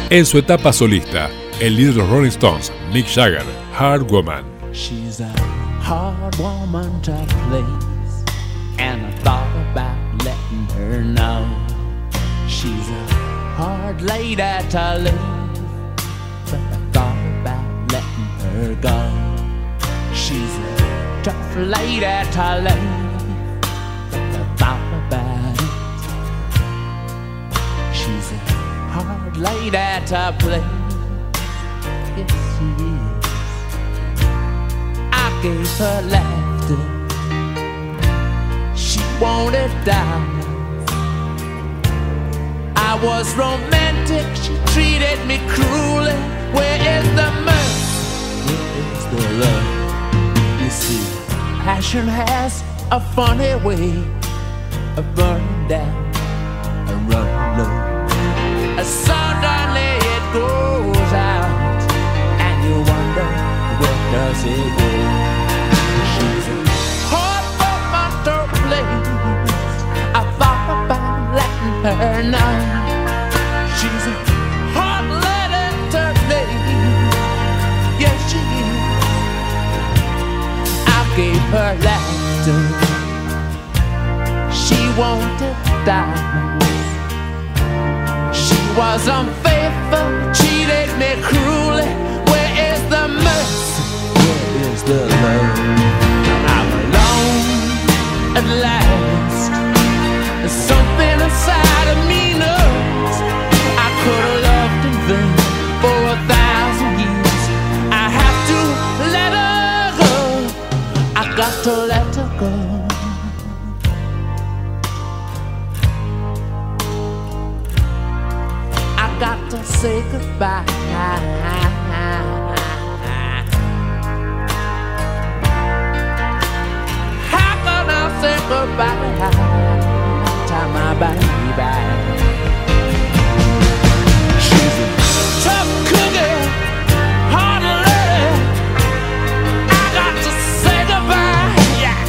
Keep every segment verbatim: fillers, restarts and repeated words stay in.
En su etapa solista, el líder de los Rolling Stones, Mick Jagger, Hard Woman. She's a hard woman to please, and I thought about letting her know. She's a hard lady to leave, but I thought about letting her go. She's a tough lady to leave, but I thought about it. She's a hard lady to please, yes she is. I gave her laughter, she wanted diamonds. I was romantic, she treated me cruelly. Where is the mercy? Where is the love? You see, passion has a funny way of burning down and running low. Suddenly it goes out, and you wonder, where does it go? She's a hard woman to please, I thought about letting her know. She's a hard lady to leave, yes she is. I gave her laughter, she wanted diamonds. She was unfaithful, cheated me cruelly. Where is the mercy? Where is the love? I'm alone at last. There's something inside of me knows I could have loved in vain for a thousand years. I have to let her go, I got to let her go. Got to say goodbye. How can I say goodbye to my baby? She's a tough cookie, hard lady. I got to say goodbye. Yeah.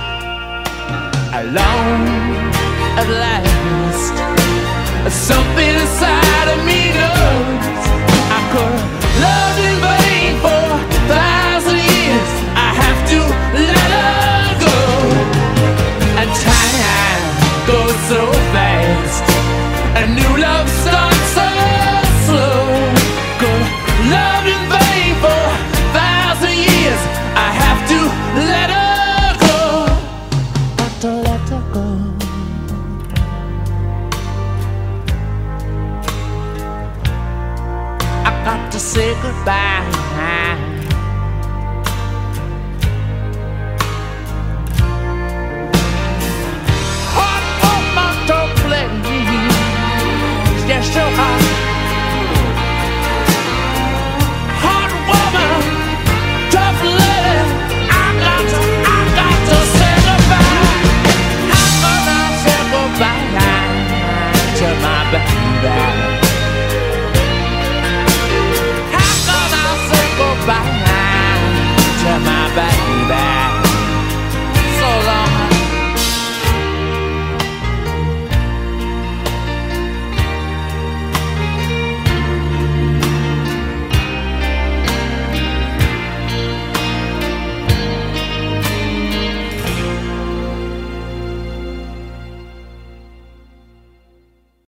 Alone at last, something